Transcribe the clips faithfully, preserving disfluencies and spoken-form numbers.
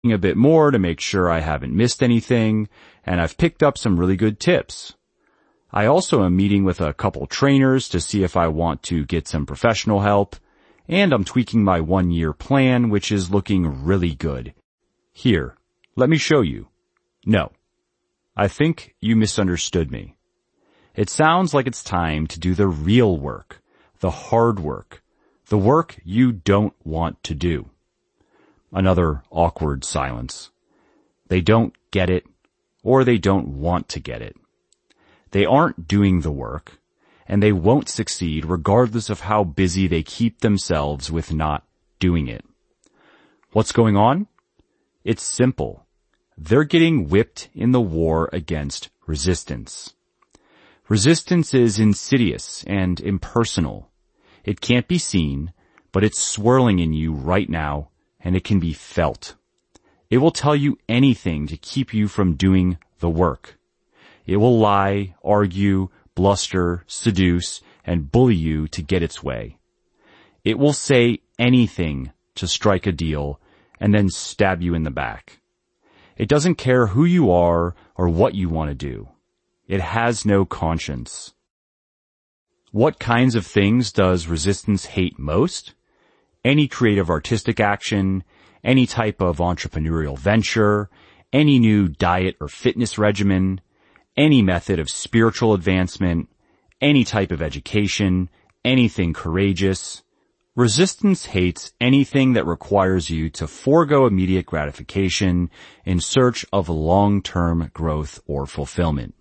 a bit more to make sure I haven't missed anything, and I've picked up some really good tips. I also am meeting with a couple trainers to see if I want to get some professional help, and I'm tweaking my one-year plan, which is looking really good. Here, let me show you. No, I think you misunderstood me. It sounds like it's time to do the real work, the hard work, the work you don't want to do. Another awkward silence. They don't get it, or they don't want to get it. They aren't doing the work, and they won't succeed regardless of how busy they keep themselves with not doing it. What's going on? It's simple. They're getting whipped in the war against resistance. Resistance is insidious and impersonal. It can't be seen, but it's swirling in you right now, and it can be felt. It will tell you anything to keep you from doing the work. It will lie, argue, bluster, seduce, and bully you to get its way. It will say anything to strike a deal and then stab you in the back. It doesn't care who you are or what you want to do. It has no conscience. What kinds of things does resistance hate most? Any creative artistic action, any type of entrepreneurial venture, any new diet or fitness regimen, any method of spiritual advancement, any type of education, anything courageous. Resistance hates anything that requires you to forego immediate gratification in search of long-term growth or fulfillment.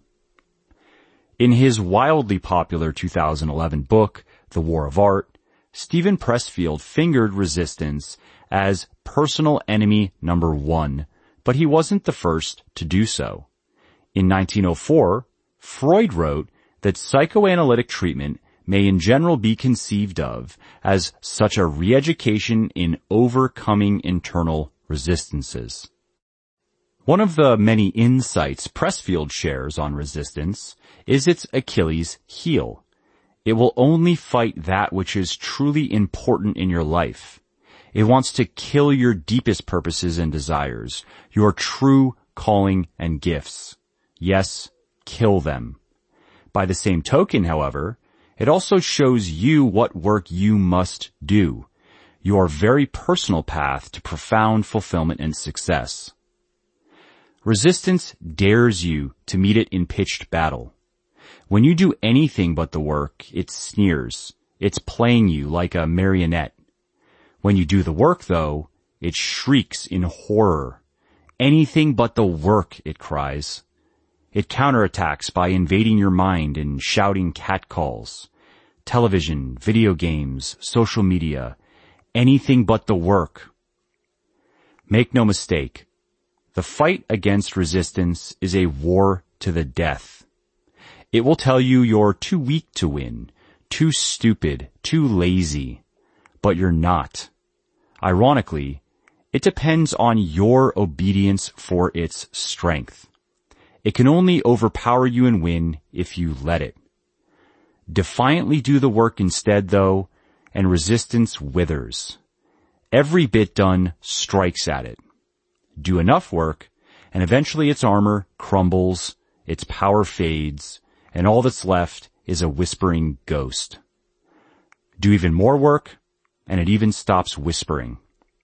In his wildly popular two thousand eleven book, The War of Art, Steven Pressfield fingered resistance as personal enemy number one, but he wasn't the first to do so. In nineteen oh four, Freud wrote that psychoanalytic treatment may in general be conceived of as such a re-education in overcoming internal resistances. One of the many insights Pressfield shares on resistance is its Achilles heel. It will only fight that which is truly important in your life. It wants to kill your deepest purposes and desires, your true calling and gifts. Yes, kill them. By the same token, however, it also shows you what work you must do, your very personal path to profound fulfillment and success. Resistance dares you to meet it in pitched battle. When you do anything but the work, it sneers. It's playing you like a marionette. When you do the work, though, it shrieks in horror. Anything but the work, it cries. It counterattacks by invading your mind and shouting catcalls. Television, video games, social media, anything but the work. Make no mistake, the fight against resistance is a war to the death. It will tell you you're too weak to win, too stupid, too lazy, but you're not. Ironically, it depends on your obedience for its strength. It can only overpower you and win if you let it. Defiantly do the work instead, though, and resistance withers. Every bit done strikes at it. Do enough work, and eventually its armor crumbles, its power fades, and all that's left is a whispering ghost. Do even more work, and it even stops whispering.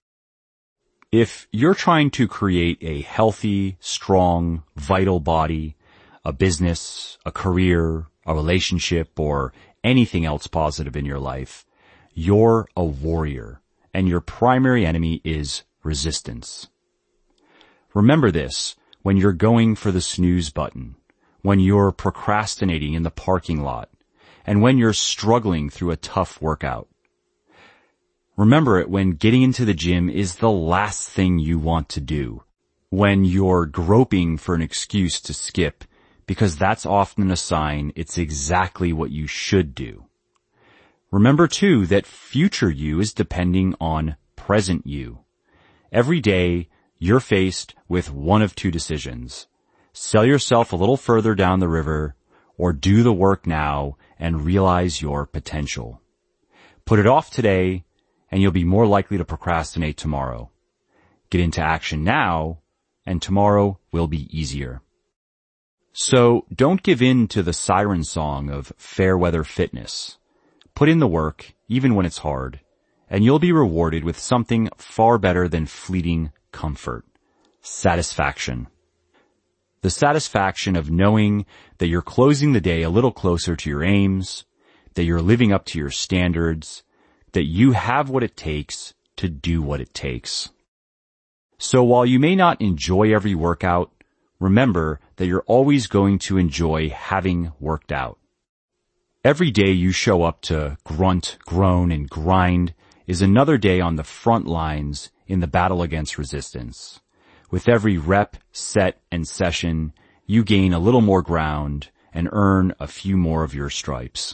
If you're trying to create a healthy, strong, vital body, a business, a career, a relationship, or anything else positive in your life, you're a warrior, and your primary enemy is resistance. Remember this when you're going for the snooze button, when you're procrastinating in the parking lot, and when you're struggling through a tough workout. Remember it when getting into the gym is the last thing you want to do, when you're groping for an excuse to skip, because that's often a sign it's exactly what you should do. Remember, too, that future you is depending on present you. Every day, you're faced with one of two decisions. Sell yourself a little further down the river, or do the work now and realize your potential. Put it off today, and you'll be more likely to procrastinate tomorrow. Get into action now, and tomorrow will be easier. So don't give in to the siren song of fair weather fitness. Put in the work, even when it's hard, and you'll be rewarded with something far better than fleeting comfort. Satisfaction. The satisfaction of knowing that you're closing the day a little closer to your aims, that you're living up to your standards, that you have what it takes to do what it takes. So while you may not enjoy every workout, remember that you're always going to enjoy having worked out. Every day you show up to grunt, groan, and grind is another day on the front lines in the battle against resistance. With every rep, set, and session, you gain a little more ground and earn a few more of your stripes.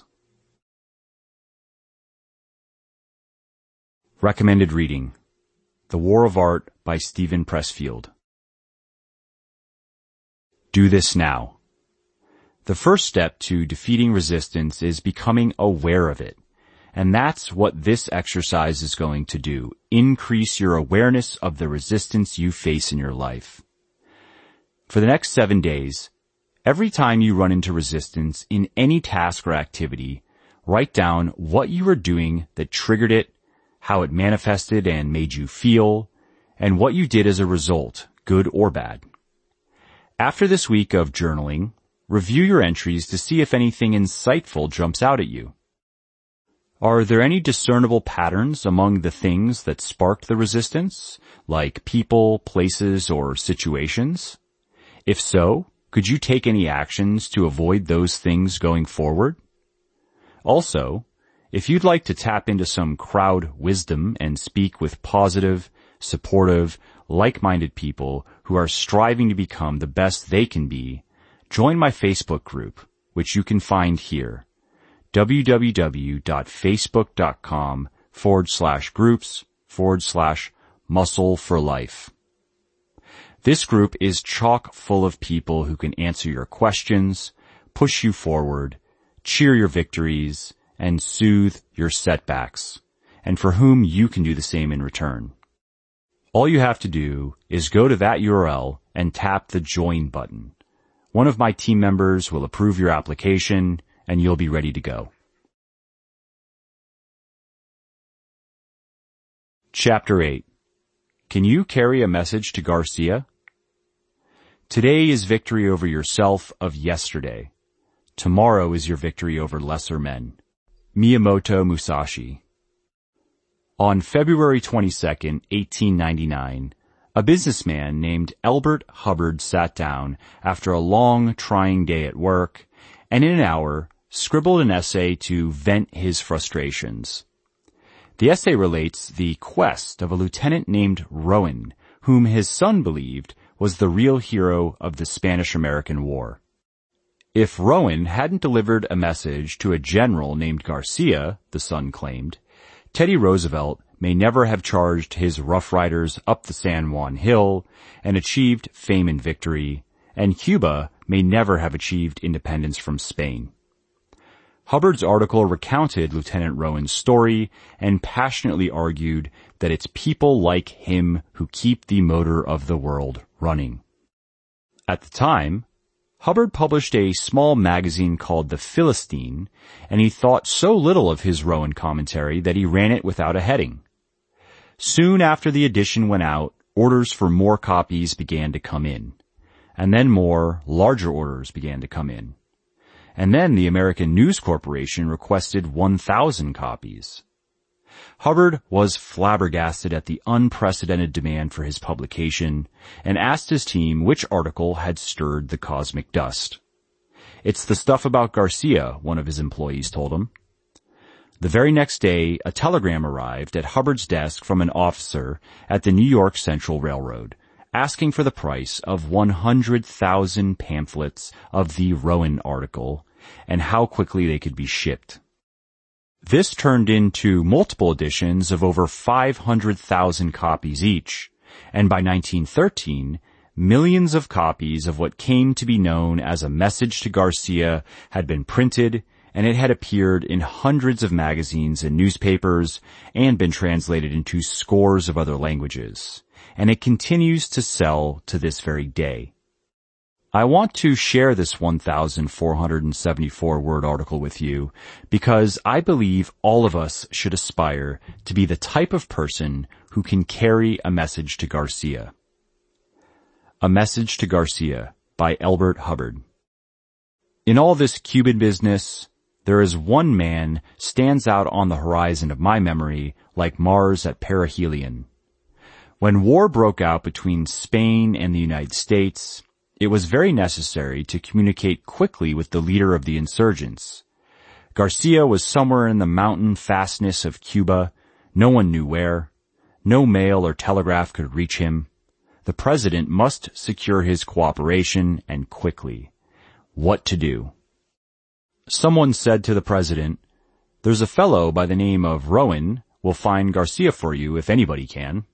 Recommended reading: The War of Art by Steven Pressfield. Do this now. The first step to defeating resistance is becoming aware of it. And that's what this exercise is going to do. Increase your awareness of the resistance you face in your life. For the next seven days, every time you run into resistance in any task or activity, write down what you were doing that triggered it, how it manifested and made you feel, and what you did as a result, good or bad. After this week of journaling, review your entries to see if anything insightful jumps out at you. Are there any discernible patterns among the things that sparked the resistance, like people, places, or situations? If so, could you take any actions to avoid those things going forward? Also, if you'd like to tap into some crowd wisdom and speak with positive, supportive, like-minded people who are striving to become the best they can be, join my Facebook group, which you can find here. www.facebook.com forward slash groups forward slash muscle for life. This group is chock full of people who can answer your questions, push you forward, cheer your victories, and soothe your setbacks, and for whom you can do the same in return. All you have to do is go to that U R L and tap the join button. One of my team members will approve your application, and you'll be ready to go. Chapter eight. Can you carry a message to Garcia? Today is victory over yourself of yesterday. Tomorrow is your victory over lesser men. Miyamoto Musashi. On February twenty-second, eighteen ninety-nine, a businessman named Elbert Hubbard sat down after a long, trying day at work, and in an hour scribbled an essay to vent his frustrations. The essay relates the quest of a lieutenant named Rowan, whom his son believed was the real hero of the Spanish-American War. If Rowan hadn't delivered a message to a general named Garcia, the son claimed, Teddy Roosevelt may never have charged his Rough Riders up the San Juan Hill and achieved fame and victory, and Cuba may never have achieved independence from Spain. Hubbard's article recounted Lieutenant Rowan's story and passionately argued that it's people like him who keep the motor of the world running. At the time, Hubbard published a small magazine called The Philistine, and he thought so little of his Rowan commentary that he ran it without a heading. Soon after the edition went out, orders for more copies began to come in. And then more, larger orders began to come in. And then the American News Corporation requested one thousand copies. Hubbard was flabbergasted at the unprecedented demand for his publication and asked his team which article had stirred the cosmic dust. "It's the stuff about Garcia," one of his employees told him. The very next day, a telegram arrived at Hubbard's desk from an officer at the New York Central Railroad, asking for the price of one hundred thousand pamphlets of the Rowan article and how quickly they could be shipped. This turned into multiple editions of over five hundred thousand copies each, and by nineteen thirteen, millions of copies of what came to be known as a message to Garcia had been printed and it had appeared in hundreds of magazines and newspapers and been translated into scores of other languages, and it continues to sell to this very day. I want to share this one thousand four hundred seventy-four word article with you because I believe all of us should aspire to be the type of person who can carry a message to Garcia. A Message to Garcia by Elbert Hubbard. In all this Cuban business, there is one man stands out on the horizon of my memory like Mars at perihelion. When war broke out between Spain and the United States, it was very necessary to communicate quickly with the leader of the insurgents. Garcia was somewhere in the mountain fastness of Cuba. No one knew where. No mail or telegraph could reach him. The president must secure his cooperation, and quickly. What to do? Someone said to the president, "There's a fellow by the name of Rowan will find Garcia for you if anybody can."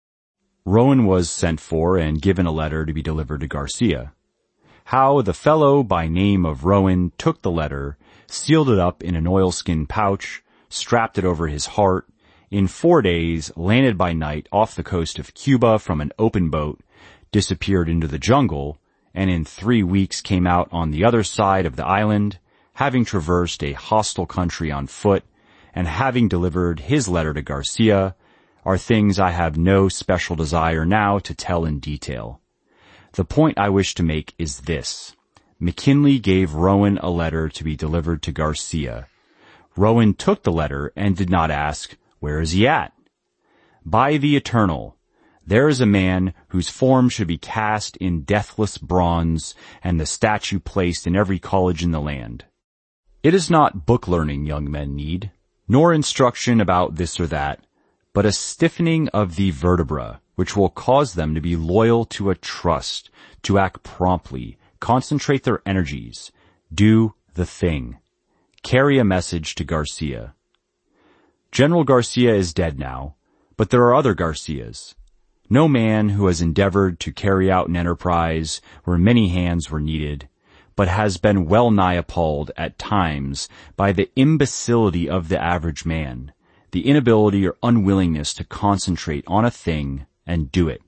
Rowan was sent for and given a letter to be delivered to Garcia. How the fellow by name of Rowan took the letter, sealed it up in an oilskin pouch, strapped it over his heart, in four days landed by night off the coast of Cuba from an open boat, disappeared into the jungle, and in three weeks came out on the other side of the island, having traversed a hostile country on foot, and having delivered his letter to Garcia, are things I have no special desire now to tell in detail. The point I wish to make is this. McKinley gave Rowan a letter to be delivered to Garcia. Rowan took the letter and did not ask, "Where is he at?" By the eternal, there is a man whose form should be cast in deathless bronze and the statue placed in every college in the land. It is not book learning young men need, nor instruction about this or that, but a stiffening of the vertebra, which will cause them to be loyal to a trust, to act promptly, concentrate their energies, do the thing. Carry a message to Garcia. General Garcia is dead now, but there are other Garcias. No man who has endeavored to carry out an enterprise where many hands were needed, but has been well nigh appalled at times by the imbecility of the average man, the inability or unwillingness to concentrate on a thing and do it.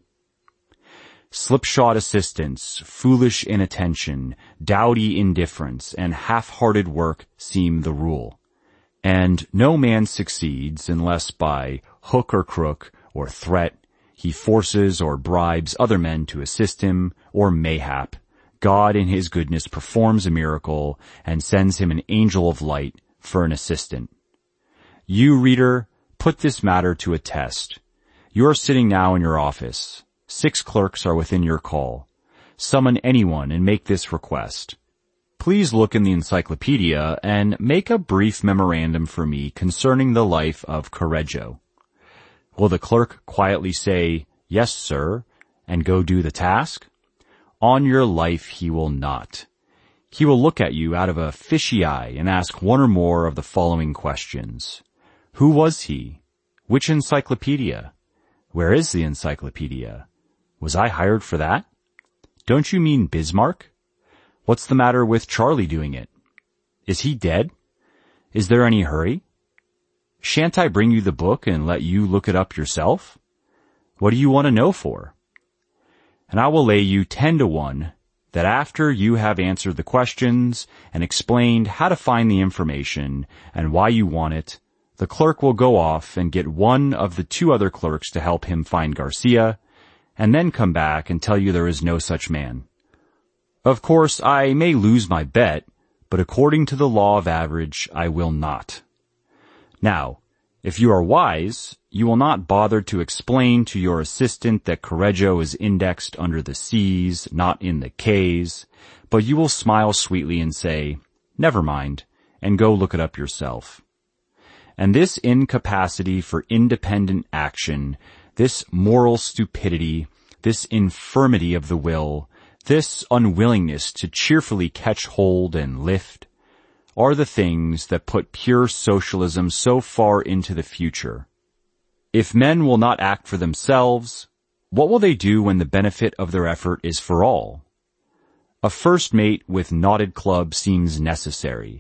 Slipshod assistance, foolish inattention, dowdy indifference, and half-hearted work seem the rule. And no man succeeds unless by hook or crook or threat he forces or bribes other men to assist him, or mayhap God in his goodness performs a miracle and sends him an angel of light for an assistant. You, reader, put this matter to a test. You are sitting now in your office. Six clerks are within your call. Summon anyone and make this request. Please look in the encyclopedia and make a brief memorandum for me concerning the life of Correggio. Will the clerk quietly say, "Yes, sir," and go do the task? On your life he will not. He will look at you out of a fishy eye and ask one or more of the following questions. Who was he? Which encyclopedia? Where is the encyclopedia? Was I hired for that? Don't you mean Bismarck? What's the matter with Charlie doing it? Is he dead? Is there any hurry? Shan't I bring you the book and let you look it up yourself? What do you want to know for? And I will lay you ten to one that after you have answered the questions and explained how to find the information and why you want it, the clerk will go off and get one of the two other clerks to help him find Garcia, and then come back and tell you there is no such man. Of course, I may lose my bet, but according to the law of average, I will not. Now, if you are wise, you will not bother to explain to your assistant that Correggio is indexed under the C's, not in the K's, but you will smile sweetly and say, "Never mind," and go look it up yourself. And this incapacity for independent action, this moral stupidity, this infirmity of the will, this unwillingness to cheerfully catch hold and lift, are the things that put pure socialism so far into the future. If men will not act for themselves, what will they do when the benefit of their effort is for all? A first mate with knotted club seems necessary.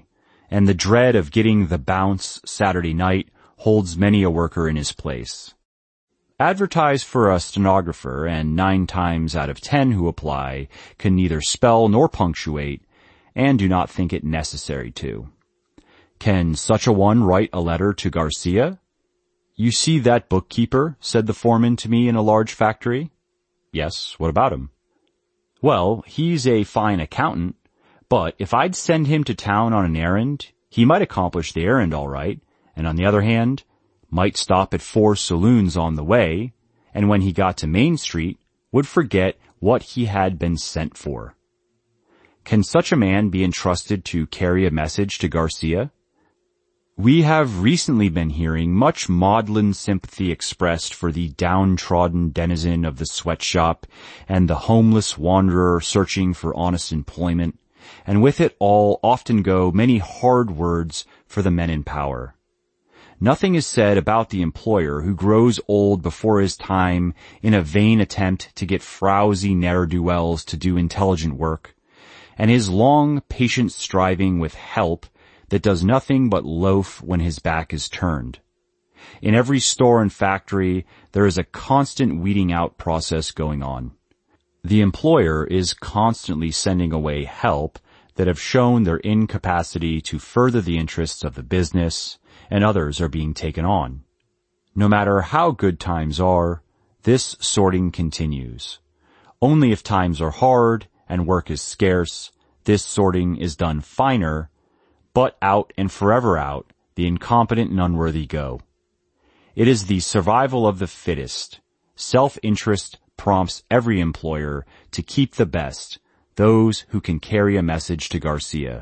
and the dread of getting the bounce Saturday night holds many a worker in his place. Advertise for a stenographer, and nine times out of ten who apply can neither spell nor punctuate, and do not think it necessary to. Can such a one write a letter to Garcia? You see that bookkeeper, said the foreman to me in a large factory. Yes, what about him? Well, he's a fine accountant, but if I'd send him to town on an errand, he might accomplish the errand all right, and on the other hand, might stop at four saloons on the way, and when he got to Main Street, would forget what he had been sent for. Can such a man be entrusted to carry a message to Garcia? We have recently been hearing much maudlin sympathy expressed for the downtrodden denizen of the sweatshop and the homeless wanderer searching for honest employment, and with it all often go many hard words for the men in power. Nothing is said about the employer who grows old before his time in a vain attempt to get frowsy ne'er-do-wells to do intelligent work, and his long, patient striving with help that does nothing but loaf when his back is turned. In every store and factory, there is a constant weeding out process going on. The employer is constantly sending away help that have shown their incapacity to further the interests of the business, and others are being taken on. No matter how good times are, this sorting continues. Only if times are hard and work is scarce, this sorting is done finer, but out and forever out, the incompetent and unworthy go. It is the survival of the fittest. Self-interest prompts every employer to keep the best, those who can carry a message to Garcia.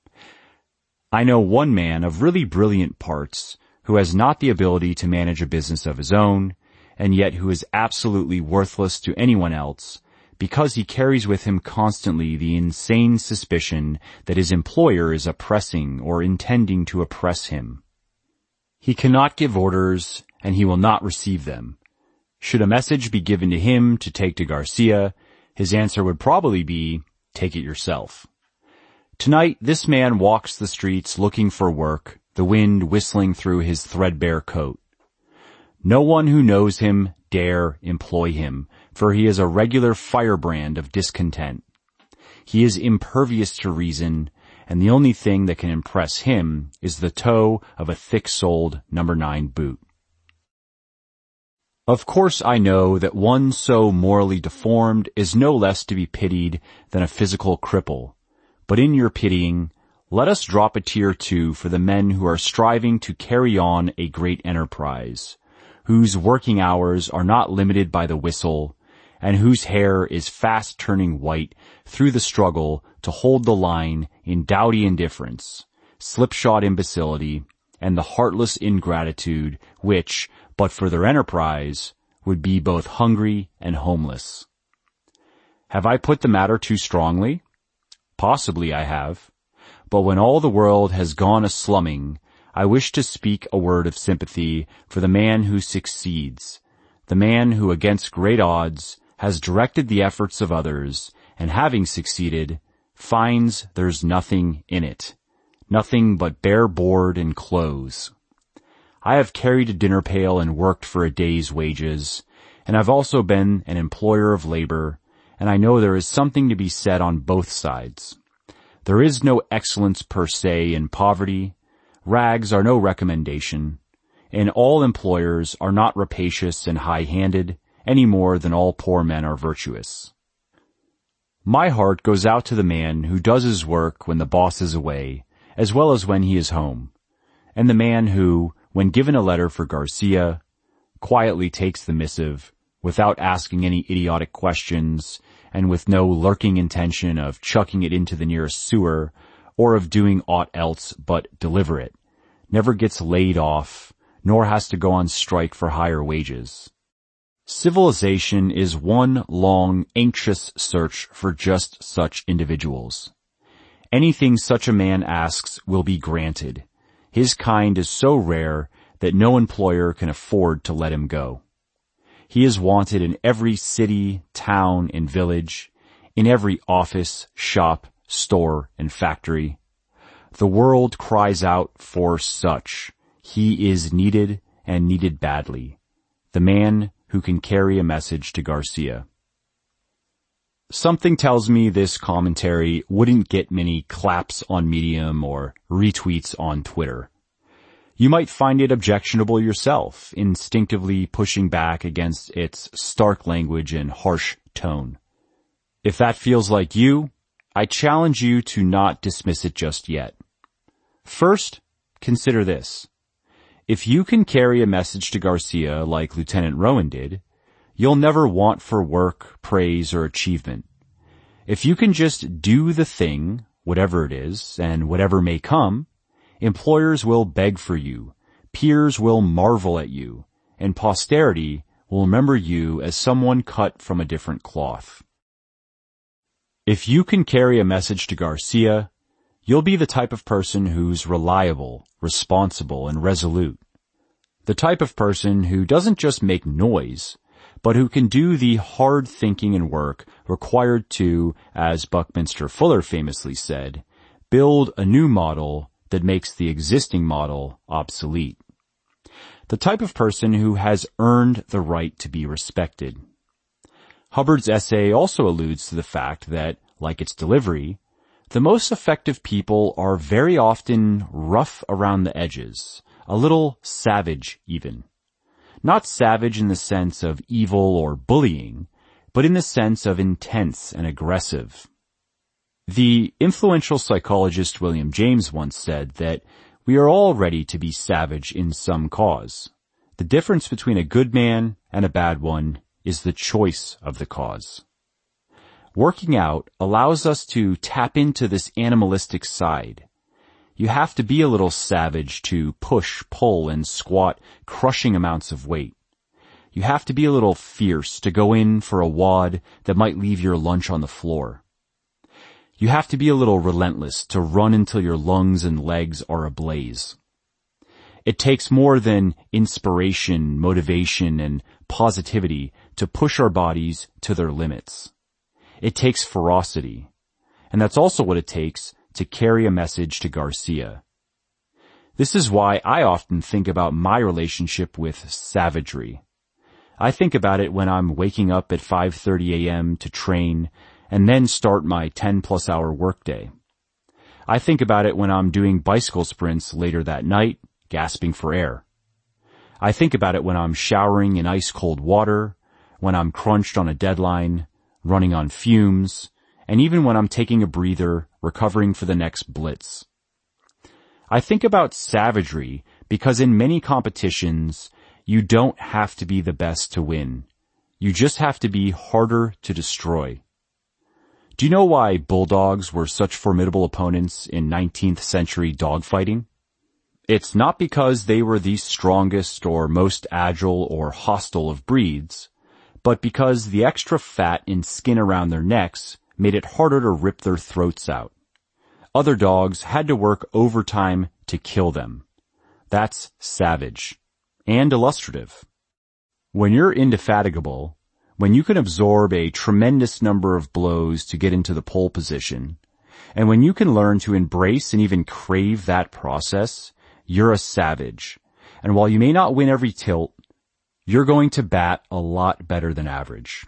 I know one man of really brilliant parts who has not the ability to manage a business of his own, and yet who is absolutely worthless to anyone else because he carries with him constantly the insane suspicion that his employer is oppressing or intending to oppress him. He cannot give orders, and he will not receive them. Should a message be given to him to take to Garcia, his answer would probably be, take it yourself. Tonight, this man walks the streets looking for work, the wind whistling through his threadbare coat. No one who knows him dare employ him, for he is a regular firebrand of discontent. He is impervious to reason, and the only thing that can impress him is the toe of a thick-soled number nine boot. Of course I know that one so morally deformed is no less to be pitied than a physical cripple, but in your pitying, let us drop a tear too for the men who are striving to carry on a great enterprise, whose working hours are not limited by the whistle, and whose hair is fast turning white through the struggle to hold the line in dowdy indifference, slipshod imbecility, and the heartless ingratitude which, but for their enterprise, would be both hungry and homeless. Have I put the matter too strongly? Possibly I have. But when all the world has gone a-slumming, I wish to speak a word of sympathy for the man who succeeds, the man who against great odds has directed the efforts of others, and having succeeded, finds there's nothing in it, nothing but bare board and clothes. I have carried a dinner pail and worked for a day's wages, and I've also been an employer of labor, and I know there is something to be said on both sides. There is no excellence per se in poverty. Rags are no recommendation, and all employers are not rapacious and high-handed any more than all poor men are virtuous. My heart goes out to the man who does his work when the boss is away, as well as when he is home, and the man who, when given a letter for Garcia, quietly takes the missive without asking any idiotic questions and with no lurking intention of chucking it into the nearest sewer or of doing aught else but deliver it, never gets laid off, nor has to go on strike for higher wages. Civilization is one long, anxious search for just such individuals. Anything such a man asks will be granted. His kind is so rare that no employer can afford to let him go. He is wanted in every city, town, and village, in every office, shop, store, and factory. The world cries out for such. He is needed and needed badly. The man who can carry a message to Garcia. Something tells me this commentary wouldn't get many claps on Medium or retweets on Twitter. You might find it objectionable yourself, instinctively pushing back against its stark language and harsh tone. If that feels like you, I challenge you to not dismiss it just yet. First, consider this. If you can carry a message to Garcia like Lieutenant Rowan did, you'll never want for work, praise, or achievement. If you can just do the thing, whatever it is, and whatever may come, employers will beg for you, peers will marvel at you, and posterity will remember you as someone cut from a different cloth. If you can carry a message to Garcia, you'll be the type of person who's reliable, responsible, and resolute. The type of person who doesn't just make noise, but who can do the hard thinking and work required to, as Buckminster Fuller famously said, build a new model that makes the existing model obsolete. The type of person who has earned the right to be respected. Hubbard's essay also alludes to the fact that, like its delivery, the most effective people are very often rough around the edges, a little savage even. Not savage in the sense of evil or bullying, but in the sense of intense and aggressive. The influential psychologist William James once said that we are all ready to be savage in some cause. The difference between a good man and a bad one is the choice of the cause. Working out allows us to tap into this animalistic side. You have to be a little savage to push, pull, and squat crushing amounts of weight. You have to be a little fierce to go in for a wad that might leave your lunch on the floor. You have to be a little relentless to run until your lungs and legs are ablaze. It takes more than inspiration, motivation, and positivity to push our bodies to their limits. It takes ferocity. And that's also what it takes to carry a message to Garcia. This is why I often think about my relationship with savagery. I think about it when I'm waking up at five thirty a.m. to train and then start my ten plus hour workday. I think about it when I'm doing bicycle sprints later that night, gasping for air. I think about it when I'm showering in ice cold water, when I'm crunched on a deadline, running on fumes, and even when I'm taking a breather, recovering for the next blitz. I think about savagery because in many competitions, you don't have to be the best to win. You just have to be harder to destroy. Do you know why bulldogs were such formidable opponents in nineteenth century dogfighting? It's not because they were the strongest or most agile or hostile of breeds, but because the extra fat and skin around their necks made it harder to rip their throats out. Other dogs had to work overtime to kill them. That's savage and illustrative. When you're indefatigable, when you can absorb a tremendous number of blows to get into the pole position, and when you can learn to embrace and even crave that process, you're a savage. And while you may not win every tilt, you're going to bat a lot better than average.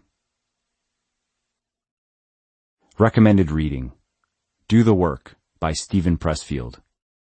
Recommended reading: Do the Work by Steven Pressfield.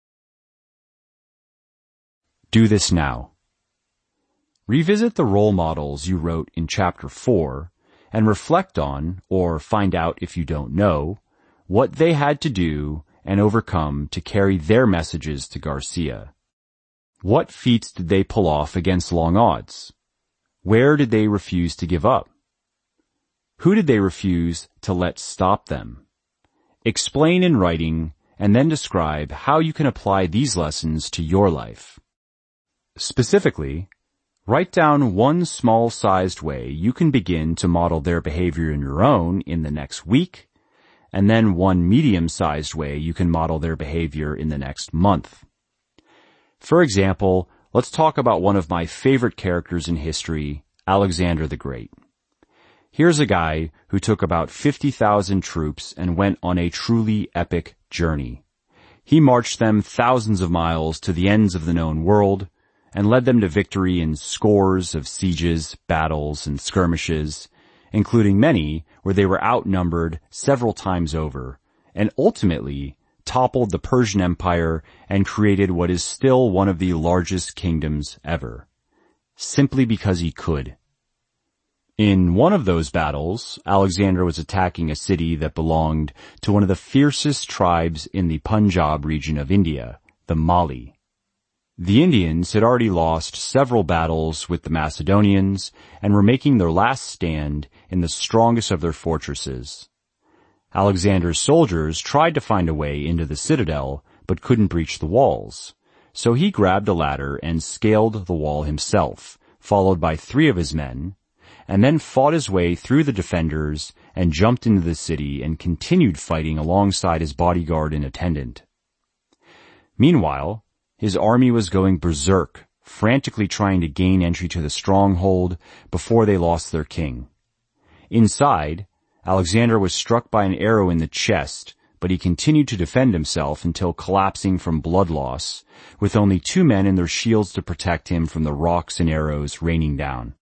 Do This Now. Revisit the role models you wrote in Chapter four and reflect on, or find out if you don't know, what they had to do and overcome to carry their messages to Garcia. What feats did they pull off against long odds? Where did they refuse to give up? Who did they refuse to let stop them? Explain in writing and then describe how you can apply these lessons to your life. Specifically, write down one small-sized way you can begin to model their behavior in your own in the next week, and then one medium-sized way you can model their behavior in the next month. For example, let's talk about one of my favorite characters in history, Alexander the Great. Here's a guy who took about fifty thousand troops and went on a truly epic journey. He marched them thousands of miles to the ends of the known world and led them to victory in scores of sieges, battles, and skirmishes, including many where they were outnumbered several times over, and ultimately toppled the Persian Empire and created what is still one of the largest kingdoms ever, simply because he could. In one of those battles, Alexander was attacking a city that belonged to one of the fiercest tribes in the Punjab region of India, the Mali. The Indians had already lost several battles with the Macedonians and were making their last stand in the strongest of their fortresses. Alexander's soldiers tried to find a way into the citadel, but couldn't breach the walls. So he grabbed a ladder and scaled the wall himself, followed by three of his men, and then fought his way through the defenders and jumped into the city and continued fighting alongside his bodyguard and attendant. Meanwhile, his army was going berserk, frantically trying to gain entry to the stronghold before they lost their king. Inside, Alexander was struck by an arrow in the chest, but he continued to defend himself until collapsing from blood loss, with only two men and their shields to protect him from the rocks and arrows raining down.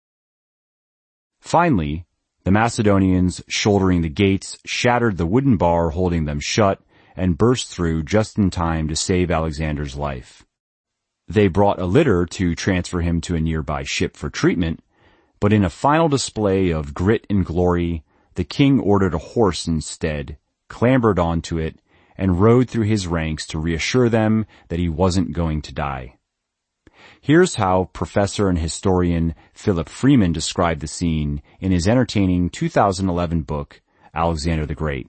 Finally, the Macedonians, shouldering the gates, shattered the wooden bar holding them shut and burst through just in time to save Alexander's life. They brought a litter to transfer him to a nearby ship for treatment, but in a final display of grit and glory, the king ordered a horse instead, clambered onto it, and rode through his ranks to reassure them that he wasn't going to die. Here's how professor and historian Philip Freeman described the scene in his entertaining two thousand eleven book, Alexander the Great.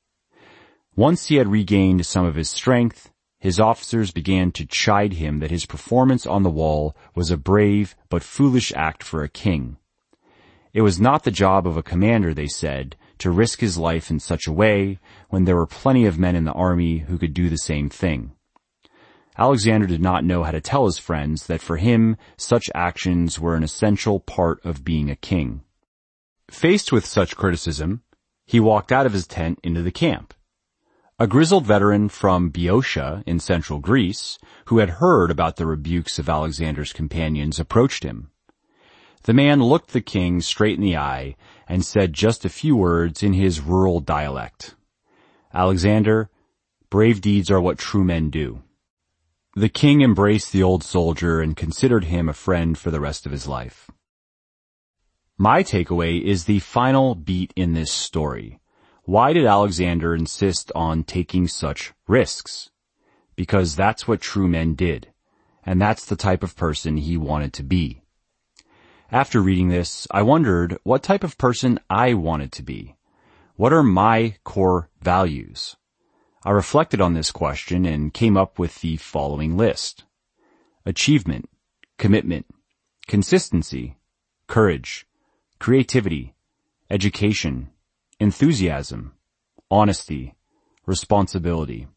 Once he had regained some of his strength, his officers began to chide him that his performance on the wall was a brave but foolish act for a king. It was not the job of a commander, they said, to risk his life in such a way when there were plenty of men in the army who could do the same thing. Alexander did not know how to tell his friends that for him such actions were an essential part of being a king. Faced with such criticism, he walked out of his tent into the camp. A grizzled veteran from Boeotia in central Greece, who had heard about the rebukes of Alexander's companions, approached him. The man looked the king straight in the eye and said just a few words in his rural dialect. "Alexander, brave deeds are what true men do." The king embraced the old soldier and considered him a friend for the rest of his life. My takeaway is the final beat in this story. Why did Alexander insist on taking such risks? Because that's what true men did, and that's the type of person he wanted to be. After reading this, I wondered what type of person I wanted to be. What are my core values? I reflected on this question and came up with the following list: achievement, commitment, consistency, courage, creativity, education, enthusiasm, honesty, responsibility.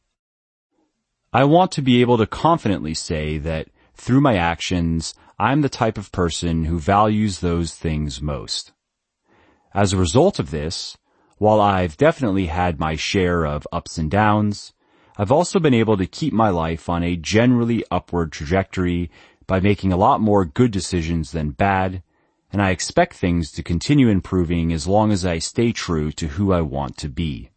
I want to be able to confidently say that through my actions, I'm the type of person who values those things most. As a result of this, while I've definitely had my share of ups and downs, I've also been able to keep my life on a generally upward trajectory by making a lot more good decisions than bad, and I expect things to continue improving as long as I stay true to who I want to be.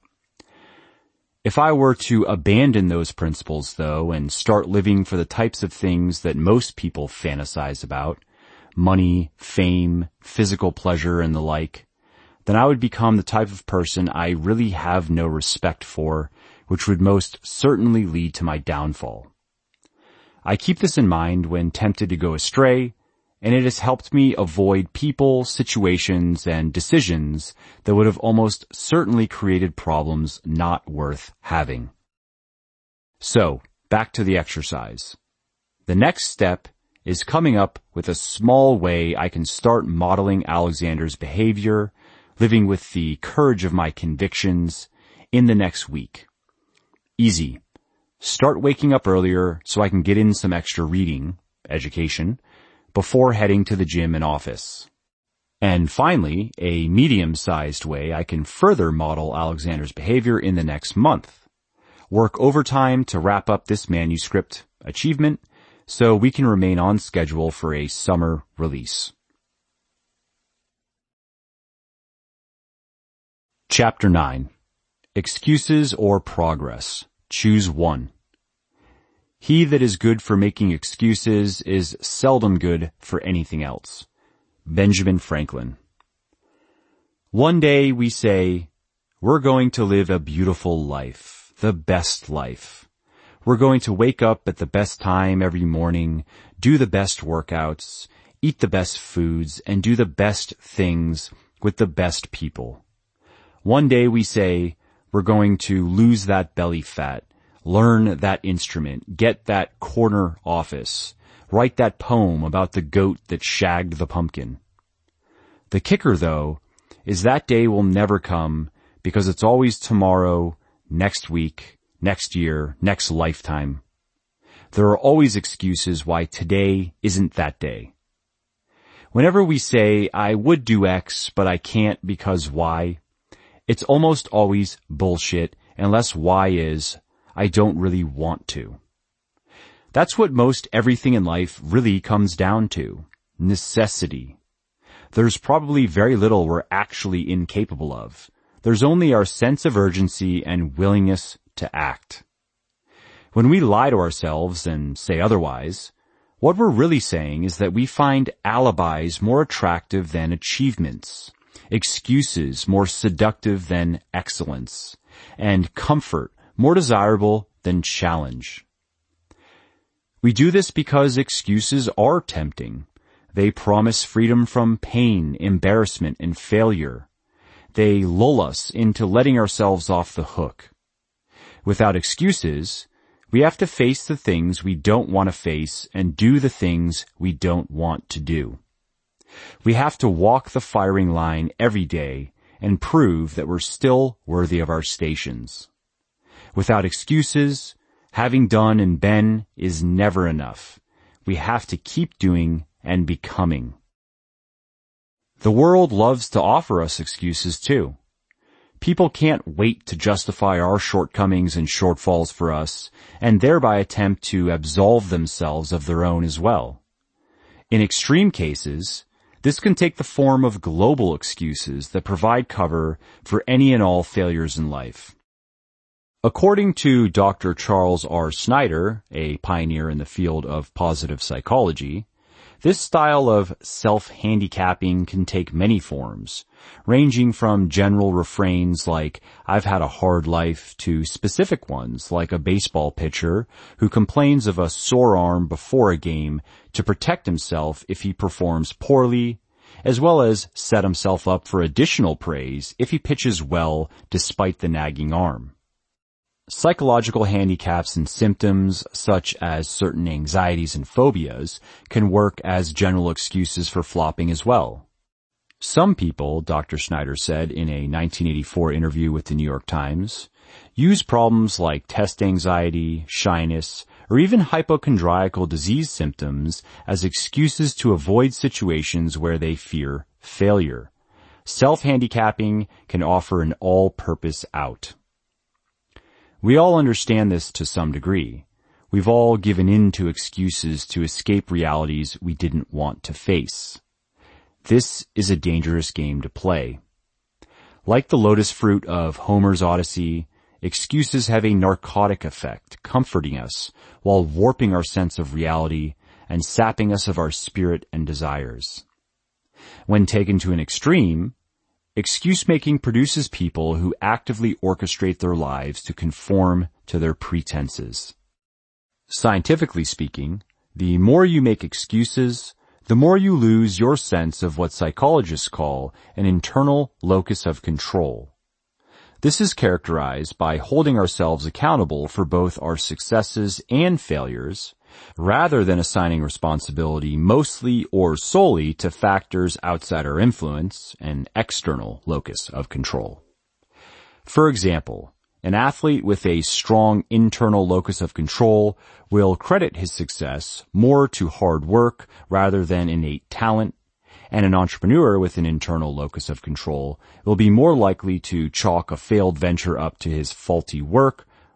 If I were to abandon those principles, though, and start living for the types of things that most people fantasize about, money, fame, physical pleasure, and the like, then I would become the type of person I really have no respect for, which would most certainly lead to my downfall. I keep this in mind when tempted to go astray, and it has helped me avoid people, situations, and decisions that would have almost certainly created problems not worth having. So, back to the exercise. The next step is coming up with a small way I can start modeling Alexander's behavior, living with the courage of my convictions, in the next week. Easy. Start waking up earlier so I can get in some extra reading, education, before heading to the gym and office. And finally, a medium-sized way I can further model Alexander's behavior in the next month. work overtime to wrap up this manuscript achievement so we can remain on schedule for a summer release. Chapter nine. Excuses or Progress. Choose one. He that is good for making excuses is seldom good for anything else. Benjamin Franklin. One day we say, we're going to live a beautiful life, the best life. We're going to wake up at the best time every morning, do the best workouts, eat the best foods, and do the best things with the best people. One day we say, we're going to lose that belly fat, learn that instrument, get that corner office, write that poem about the goat that shagged the pumpkin. The kicker, though, is that day will never come because it's always tomorrow, next week, next year, next lifetime. There are always excuses why today isn't that day. Whenever we say, I would do X, but I can't because Y, it's almost always bullshit unless Y is, I don't really want to. That's what most everything in life really comes down to. Necessity. There's probably very little we're actually incapable of. There's only our sense of urgency and willingness to act. When we lie to ourselves and say otherwise, what we're really saying is that we find alibis more attractive than achievements, excuses more seductive than excellence, and comfort more desirable than challenge. We do this because excuses are tempting. They promise freedom from pain, embarrassment, and failure. They lull us into letting ourselves off the hook. Without excuses, we have to face the things we don't want to face and do the things we don't want to do. We have to walk the firing line every day and prove that we're still worthy of our stations. Without excuses, having done and been is never enough. We have to keep doing and becoming. The world loves to offer us excuses too. People can't wait to justify our shortcomings and shortfalls for us, and thereby attempt to absolve themselves of their own as well. In extreme cases, this can take the form of global excuses that provide cover for any and all failures in life. According to Doctor Charles R. Snyder, a pioneer in the field of positive psychology, this style of self-handicapping can take many forms, ranging from general refrains like, I've had a hard life, to specific ones like a baseball pitcher who complains of a sore arm before a game to protect himself if he performs poorly, as well as set himself up for additional praise if he pitches well despite the nagging arm. Psychological handicaps and symptoms, such as certain anxieties and phobias, can work as general excuses for flopping as well. Some people, Doctor Snyder said in a nineteen eighty-four interview with the New York Times, use problems like test anxiety, shyness, or even hypochondriacal disease symptoms as excuses to avoid situations where they fear failure. Self-handicapping can offer an all-purpose out. We all understand this to some degree. We've all given in to excuses to escape realities we didn't want to face. This is a dangerous game to play. Like the lotus fruit of Homer's Odyssey, excuses have a narcotic effect, comforting us while warping our sense of reality and sapping us of our spirit and desires. When taken to an extreme, excuse-making produces people who actively orchestrate their lives to conform to their pretenses. Scientifically speaking, the more you make excuses, the more you lose your sense of what psychologists call an internal locus of control. This is characterized by holding ourselves accountable for both our successes and failures, rather than assigning responsibility mostly or solely to factors outside our influence, an external locus of control. For example, an athlete with a strong internal locus of control will credit his success more to hard work rather than innate talent, and an entrepreneur with an internal locus of control will be more likely to chalk a failed venture up to his faulty work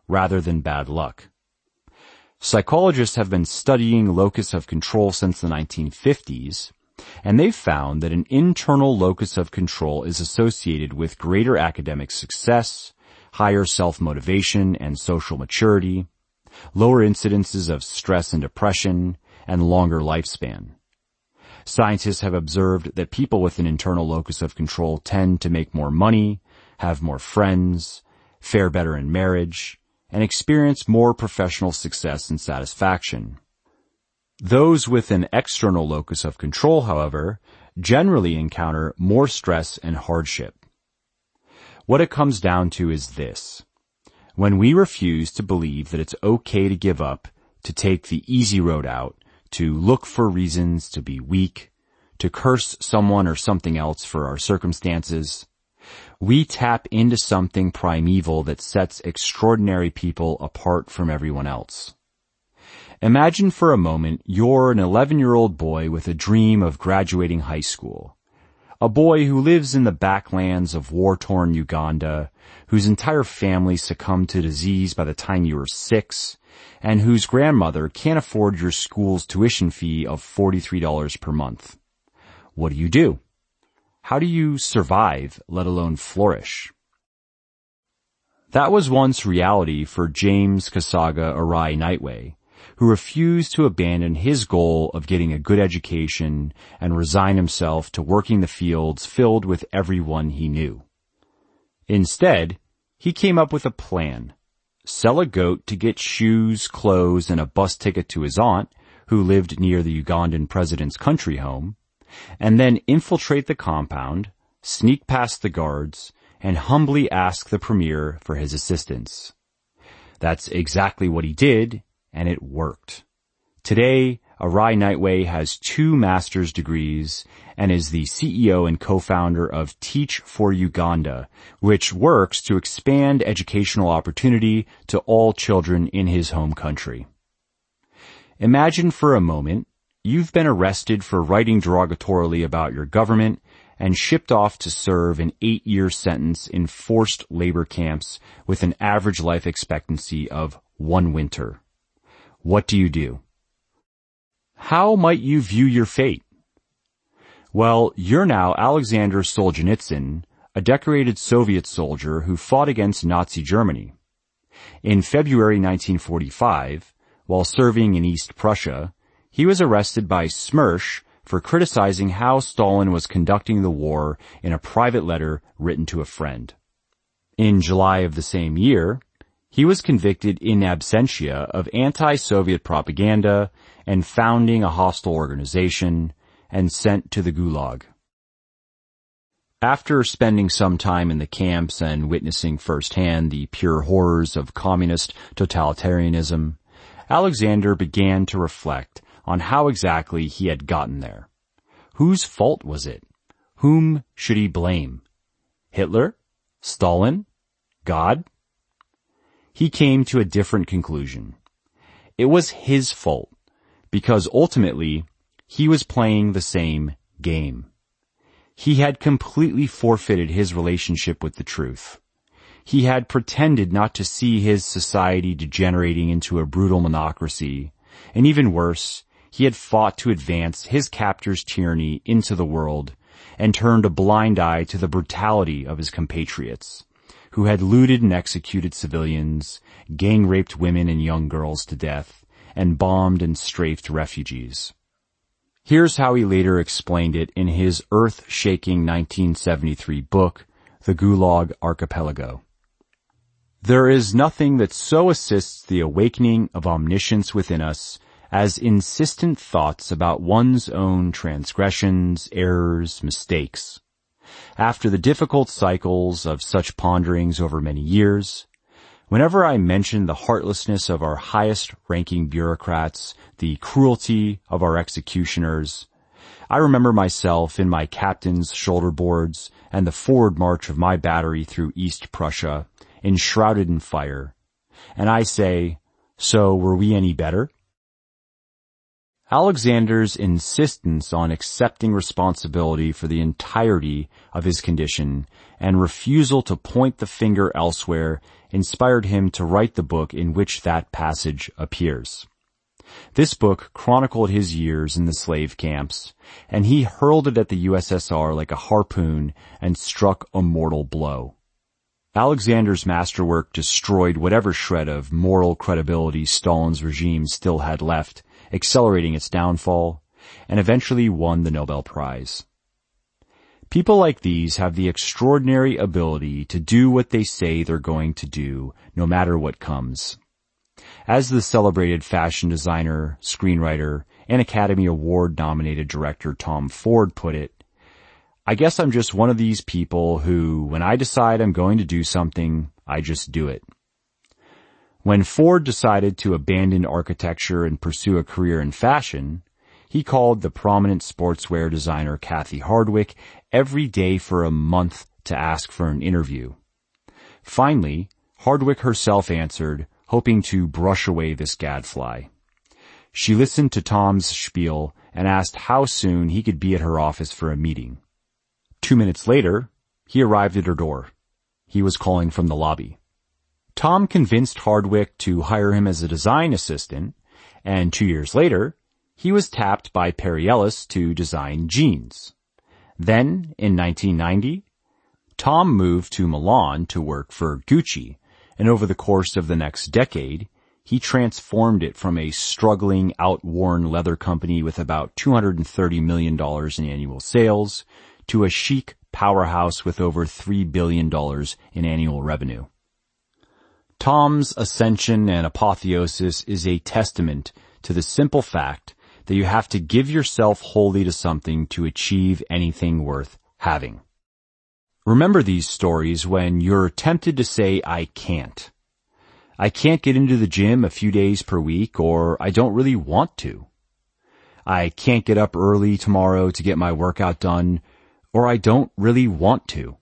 rather than bad luck. Psychologists have been studying locus of control since the nineteen fifties, and they've found that an internal locus of control is associated with greater academic success, higher self-motivation and social maturity, lower incidences of stress and depression, and longer lifespan. Scientists have observed that people with an internal locus of control tend to make more money, have more friends, fare better in marriage, and experience more professional success and satisfaction. Those with an external locus of control, however, generally encounter more stress and hardship. What it comes down to is this. When we refuse to believe that it's okay to give up, to take the easy road out, to look for reasons to be weak, to curse someone or something else for our circumstances, we tap into something primeval that sets extraordinary people apart from everyone else. Imagine for a moment you're an eleven-year-old boy with a dream of graduating high school. A boy who lives in the backlands of war-torn Uganda, whose entire family succumbed to disease by the time you were six, and whose grandmother can't afford your school's tuition fee of forty-three dollars per month. What do you do? How do you survive, let alone flourish? That was once reality for James Kasaga Arai Nightway, who refused to abandon his goal of getting a good education and resign himself to working the fields filled with everyone he knew. Instead, he came up with a plan. Sell a goat to get shoes, clothes, and a bus ticket to his aunt, who lived near the Ugandan president's country home, and then infiltrate the compound, sneak past the guards, and humbly ask the premier for his assistance. That's exactly what he did, and it worked. Today, Arai Nightway has two master's degrees and is the C E O and co-founder of Teach for Uganda, which works to expand educational opportunity to all children in his home country. Imagine for a moment you've been arrested for writing derogatorily about your government and shipped off to serve an eight-year sentence in forced labor camps with an average life expectancy of one winter. What do you do? How might you view your fate? Well, you're now Alexander Solzhenitsyn, a decorated Soviet soldier who fought against Nazi Germany. In February nineteen forty-five, while serving in East Prussia, he was arrested by Smersh for criticizing how Stalin was conducting the war in a private letter written to a friend. In July of the same year, he was convicted in absentia of anti-Soviet propaganda and founding a hostile organization, and sent to the Gulag. After spending some time in the camps and witnessing firsthand the pure horrors of communist totalitarianism, Alexander began to reflect on how exactly he had gotten there. Whose fault was it? Whom should he blame? Hitler? Stalin? God? He came to a different conclusion. It was his fault, because ultimately he was playing the same game. He had completely forfeited his relationship with the truth. He had pretended not to see his society degenerating into a brutal monocracy, and even worse, he had fought to advance his captor's tyranny into the world and turned a blind eye to the brutality of his compatriots, who had looted and executed civilians, gang-raped women and young girls to death, and bombed and strafed refugees. Here's how he later explained it in his earth-shaking nineteen seventy-three book, The Gulag Archipelago. There is nothing that so assists the awakening of omniscience within us as insistent thoughts about one's own transgressions, errors, mistakes. After the difficult cycles of such ponderings over many years, whenever I mention the heartlessness of our highest-ranking bureaucrats, the cruelty of our executioners, I remember myself in my captain's shoulder boards and the forward march of my battery through East Prussia, enshrouded in fire. And I say, so were we any better? Alexander's insistence on accepting responsibility for the entirety of his condition and refusal to point the finger elsewhere inspired him to write the book in which that passage appears. This book chronicled his years in the slave camps, and he hurled it at the U S S R like a harpoon and struck a mortal blow. Alexander's masterwork destroyed whatever shred of moral credibility Stalin's regime still had left, accelerating its downfall, and eventually won the Nobel Prize. People like these have the extraordinary ability to do what they say they're going to do, no matter what comes. As the celebrated fashion designer, screenwriter, and Academy Award-nominated director Tom Ford put it, I guess I'm just one of these people who, when I decide I'm going to do something, I just do it. When Ford decided to abandon architecture and pursue a career in fashion, he called the prominent sportswear designer Cathy Hardwicke every day for a month to ask for an interview. Finally, Hardwicke herself answered, hoping to brush away this gadfly. She listened to Tom's spiel and asked how soon he could be at her office for a meeting. Two minutes later, he arrived at her door. He was calling from the lobby. Tom convinced Hardwicke to hire him as a design assistant, and two years later, he was tapped by Perry Ellis to design jeans. Then, in nineteen ninety, Tom moved to Milan to work for Gucci, and over the course of the next decade, he transformed it from a struggling, outworn leather company with about two hundred thirty million dollars in annual sales to a chic powerhouse with over three billion dollars in annual revenue. Tom's ascension and apotheosis is a testament to the simple fact that you have to give yourself wholly to something to achieve anything worth having. Remember these stories when you're tempted to say, I can't. I can't get into the gym a few days per week, or I don't really want to. I can't get up early tomorrow to get my workout done, or I don't really want to.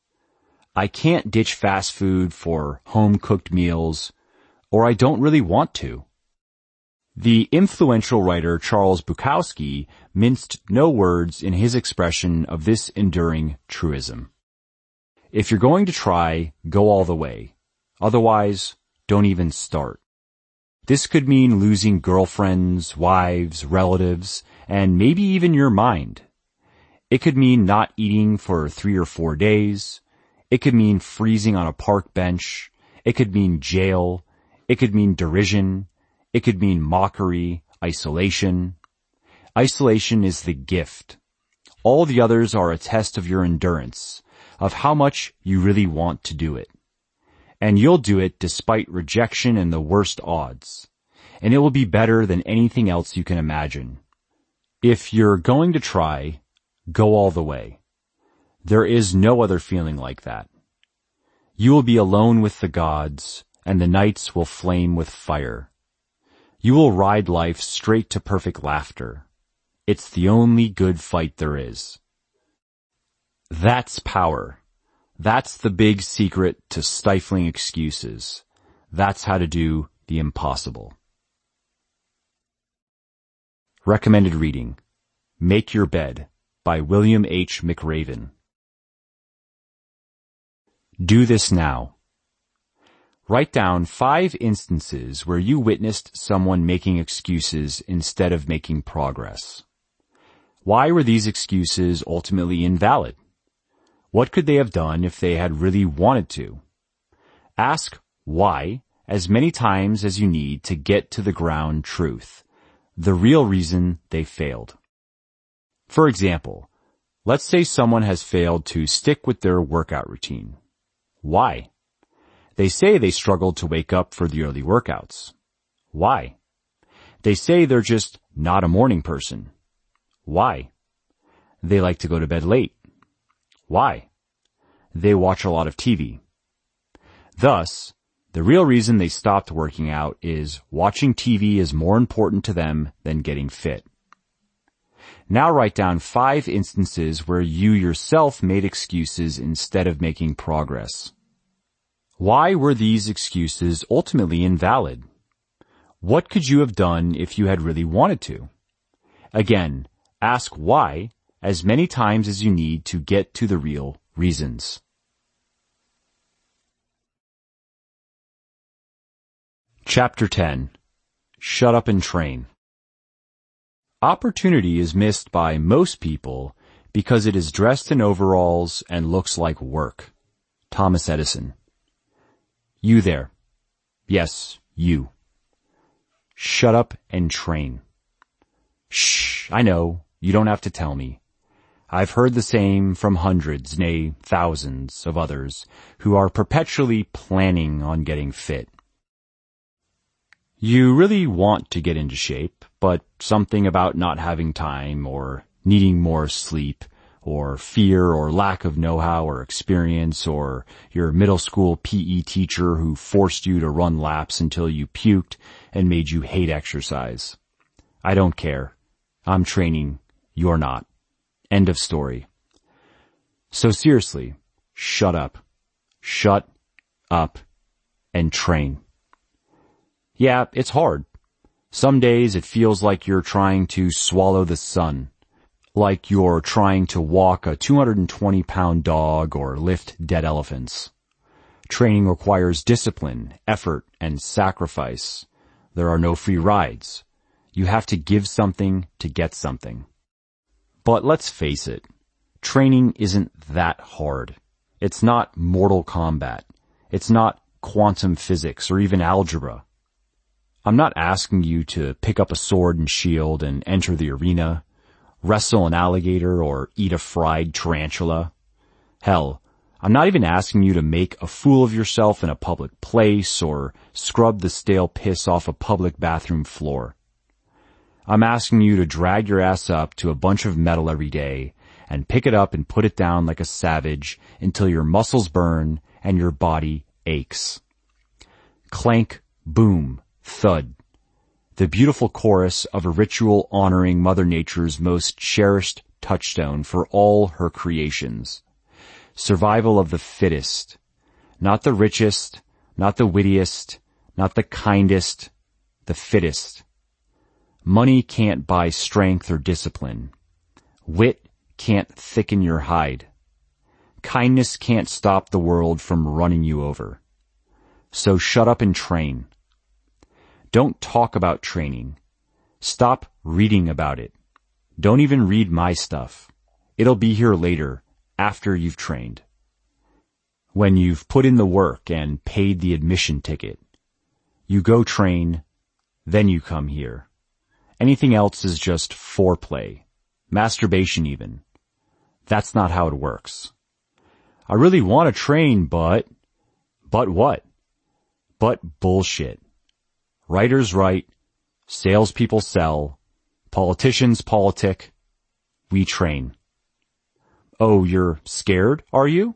I can't ditch fast food for home-cooked meals, or I don't really want to. The influential writer Charles Bukowski minced no words in his expression of this enduring truism. If you're going to try, go all the way. Otherwise, don't even start. This could mean losing girlfriends, wives, relatives, and maybe even your mind. It could mean not eating for three or four days. It could mean freezing on a park bench. It could mean jail. It could mean derision. It could mean mockery, isolation. Isolation is the gift. All the others are a test of your endurance, of how much you really want to do it. And you'll do it despite rejection and the worst odds. And it will be better than anything else you can imagine. If you're going to try, go all the way. There is no other feeling like that. You will be alone with the gods, and the nights will flame with fire. You will ride life straight to perfect laughter. It's the only good fight there is. That's power. That's the big secret to stifling excuses. That's how to do the impossible. Recommended reading: Make Your Bed by William H. McRaven. Do this now. Write down five instances where you witnessed someone making excuses instead of making progress. Why were these excuses ultimately invalid? What could they have done if they had really wanted to? Ask why as many times as you need to get to the ground truth, the real reason they failed. For example, let's say someone has failed to stick with their workout routine. Why? They say they struggled to wake up for the early workouts. Why? They say they're just not a morning person. Why? They like to go to bed late. Why? They watch a lot of T V. Thus, the real reason they stopped working out is watching T V is more important to them than getting fit. Now write down five instances where you yourself made excuses instead of making progress. Why were these excuses ultimately invalid? What could you have done if you had really wanted to? Again, ask why as many times as you need to get to the real reasons. Chapter ten. Shut up and train. Opportunity is missed by most people because it is dressed in overalls and looks like work. Thomas Edison. You there. Yes, you. Shut up and train. Shh, I know. You don't have to tell me. I've heard the same from hundreds, nay, thousands of others who are perpetually planning on getting fit. You really want to get into shape, but something about not having time or needing more sleep or fear or lack of know-how or experience or your middle school P E teacher who forced you to run laps until you puked and made you hate exercise. I don't care. I'm training. You're not. End of story. So seriously, shut up. Shut up and train. Yeah, it's hard. Some days it feels like you're trying to swallow the sun, like you're trying to walk a two hundred twenty pound dog or lift dead elephants. Training requires discipline, effort, and sacrifice. There are no free rides. You have to give something to get something. But let's face it, training isn't that hard. It's not Mortal Kombat. It's not quantum physics or even algebra. I'm not asking you to pick up a sword and shield and enter the arena, wrestle an alligator or eat a fried tarantula. Hell, I'm not even asking you to make a fool of yourself in a public place or scrub the stale piss off a public bathroom floor. I'm asking you to drag your ass up to a bunch of metal every day and pick it up and put it down like a savage until your muscles burn and your body aches. Clank, boom, thud. The beautiful chorus of a ritual honoring Mother Nature's most cherished touchstone for all her creations. Survival of the fittest. Not the richest, not the wittiest, not the kindest, the fittest. Money can't buy strength or discipline. Wit can't thicken your hide. Kindness can't stop the world from running you over. So shut up and train. Don't talk about training. Stop reading about it. Don't even read my stuff. It'll be here later, after you've trained. When you've put in the work and paid the admission ticket. You go train, then you come here. Anything else is just foreplay. Masturbation even. That's not how it works. I really want to train, but... But what? But bullshit. Writers write, salespeople sell, politicians politic, we train. Oh, you're scared, are you?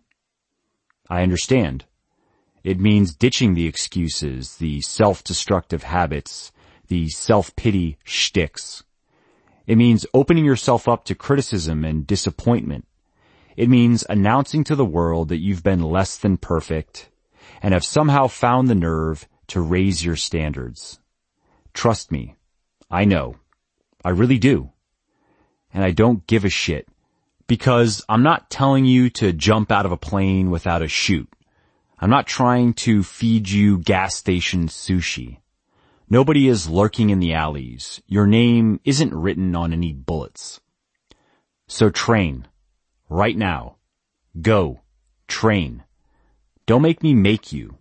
I understand. It means ditching the excuses, the self-destructive habits, the self-pity shticks. It means opening yourself up to criticism and disappointment. It means announcing to the world that you've been less than perfect and have somehow found the nerve to raise your standards. Trust me, I know. I really do. And I don't give a shit, because I'm not telling you to jump out of a plane without a chute. I'm not trying to feed you gas station sushi. Nobody is lurking in the alleys. Your name isn't written on any bullets. So train. Right now. Go. Train. Don't make me make you.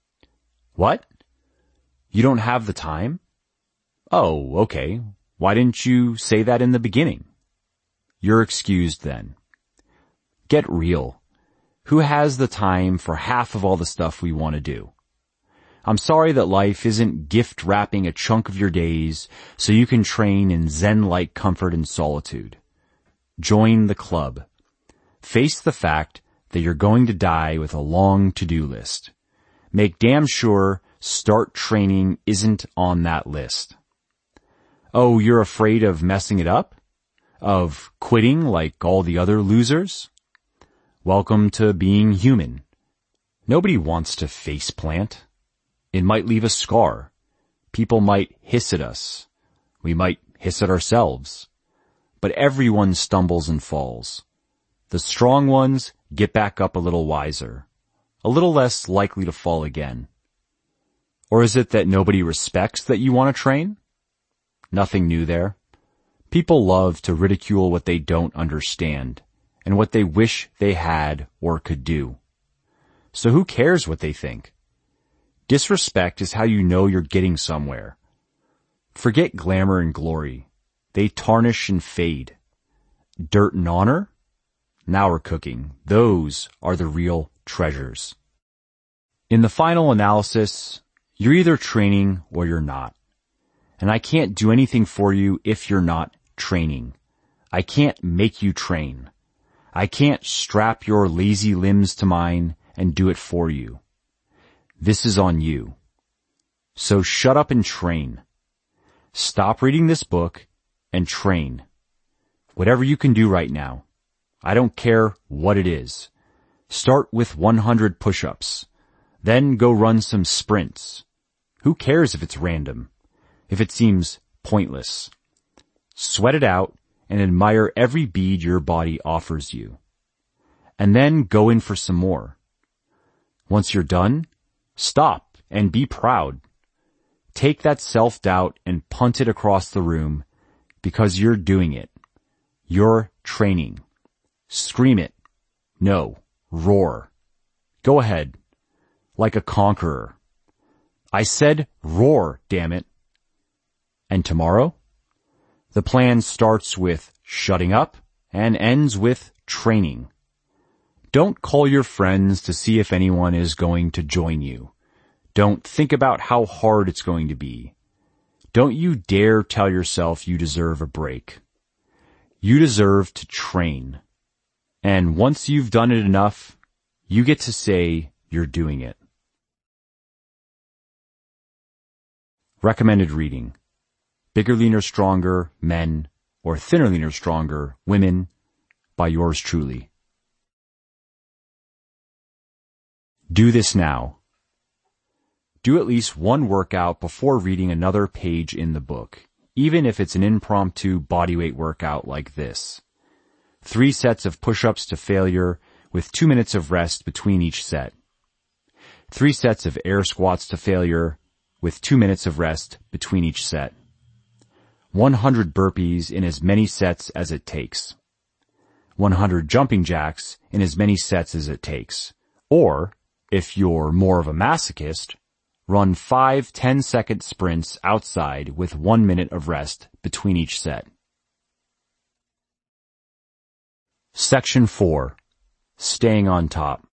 What? You don't have the time? Oh, okay. Why didn't you say that in the beginning? You're excused then. Get real. Who has the time for half of all the stuff we want to do? I'm sorry that life isn't gift wrapping a chunk of your days so you can train in Zen-like comfort and solitude. Join the club. Face the fact that you're going to die with a long to-do list. Make damn sure start training isn't on that list. Oh, you're afraid of messing it up? Of quitting like all the other losers? Welcome to being human. Nobody wants to faceplant. It might leave a scar. People might hiss at us. We might hiss at ourselves. but everyone stumbles and falls. The strong ones get back up a little wiser, a little less likely to fall again. Or is it that nobody respects that you want to train? Nothing new there. People love to ridicule what they don't understand and what they wish they had or could do. So who cares what they think? Disrespect is how you know you're getting somewhere. Forget glamour and glory. They tarnish and fade. Dirt and honor? Now we're cooking. Those are the real treasures. In the final analysis, you're either training or you're not. And I can't do anything for you if you're not training. I can't make you train. I can't strap your lazy limbs to mine and do it for you. This is on you. So shut up and train. Stop reading this book and train. Whatever you can do right now. I don't care what it is. Start with one hundred push-ups. Then go run some sprints. Who cares if it's random? If it seems pointless? Sweat it out and admire every bead your body offers you. And then go in for some more. Once you're done, stop and be proud. Take that self-doubt and punt it across the room because you're doing it. You're training. Scream it. No. Roar. Go ahead. Like a conqueror. I said roar, damn it. And tomorrow? The plan starts with shutting up and ends with training. Don't call your friends to see if anyone is going to join you. Don't think about how hard it's going to be. Don't you dare tell yourself you deserve a break. You deserve to train. And once you've done it enough, you get to say you're doing it. Recommended reading. Bigger, Leaner, Stronger, Men, or Thinner, Leaner, Stronger, Women, by yours truly. Do this now. Do at least one workout before reading another page in the book, even if it's an impromptu bodyweight workout like this. Three sets of push-ups to failure with two minutes of rest between each set. Three sets of air squats to failure with two minutes of rest between each set. one hundred burpees in as many sets as it takes. one hundred jumping jacks in as many sets as it takes. Or, if you're more of a masochist, run five ten-second sprints outside with one minute of rest between each set. Section four. Staying on top.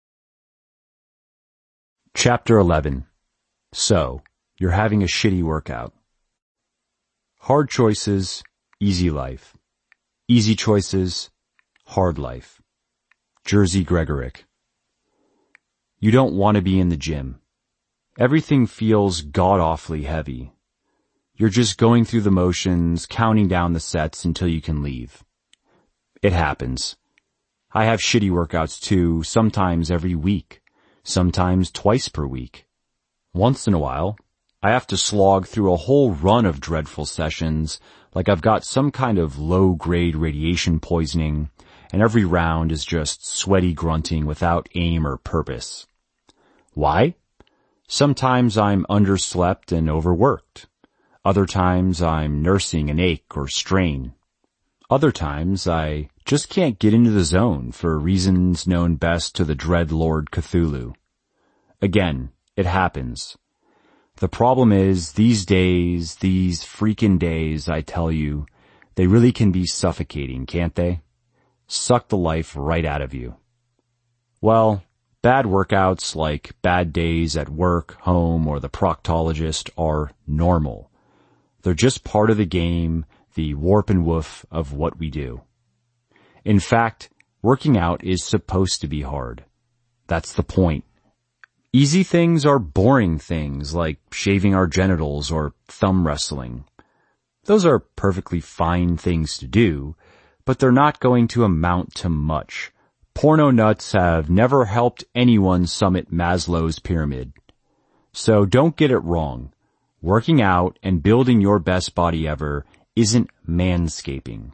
Chapter eleven. So, you're having a shitty workout. Hard choices, easy life. Easy choices, hard life. Jerzy Gregorek. You don't want to be in the gym. Everything feels god-awfully heavy. You're just going through the motions, counting down the sets until you can leave. It happens. I have shitty workouts too, sometimes every week, sometimes twice per week. Once in a while, I have to slog through a whole run of dreadful sessions, like I've got some kind of low-grade radiation poisoning, and every round is just sweaty grunting without aim or purpose. Why? Sometimes I'm underslept and overworked. Other times I'm nursing an ache or strain. Other times I just can't get into the zone for reasons known best to the dread Lord Cthulhu. Again, it happens. The problem is, these days, these freaking days, I tell you, they really can be suffocating, can't they? Suck the life right out of you. Well, bad workouts like bad days at work, home, or the proctologist are normal. They're just part of the game, the warp and woof of what we do. In fact, working out is supposed to be hard. That's the point. Easy things are boring things like shaving our genitals or thumb wrestling. Those are perfectly fine things to do, but they're not going to amount to much. Porno nuts have never helped anyone summit Maslow's pyramid. So don't get it wrong. Working out and building your best body ever isn't manscaping.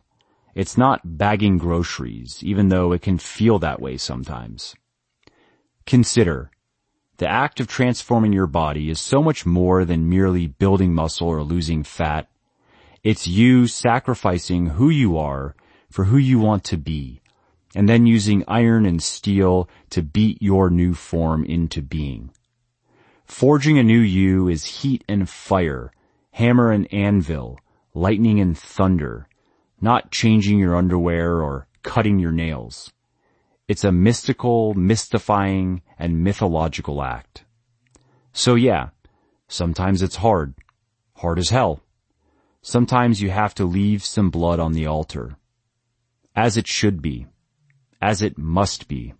It's not bagging groceries, even though it can feel that way sometimes. Consider, the act of transforming your body is so much more than merely building muscle or losing fat. It's you sacrificing who you are for who you want to be, and then using iron and steel to beat your new form into being. Forging a new you is heat and fire, hammer and anvil, lightning and thunder, not changing your underwear or cutting your nails. It's a mystical, mystifying, and mythological act. So yeah, sometimes it's hard. Hard as hell. Sometimes you have to leave some blood on the altar. As it should be. As it must be.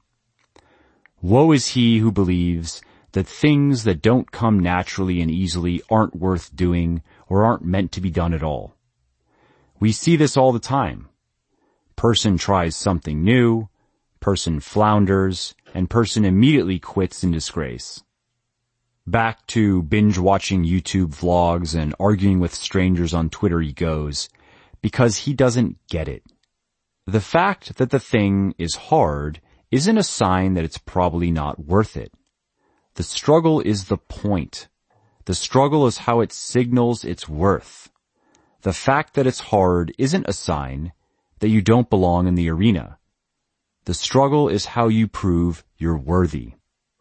Woe is he who believes that things that don't come naturally and easily aren't worth doing or aren't meant to be done at all. We see this all the time. Person tries something new, person flounders, and person immediately quits in disgrace. Back to binge-watching YouTube vlogs and arguing with strangers on Twitter he goes, because he doesn't get it. The fact that the thing is hard isn't a sign that it's probably not worth it. The struggle is the point. The struggle is how it signals its worth. The fact that it's hard isn't a sign that you don't belong in the arena. The struggle is how you prove you're worthy.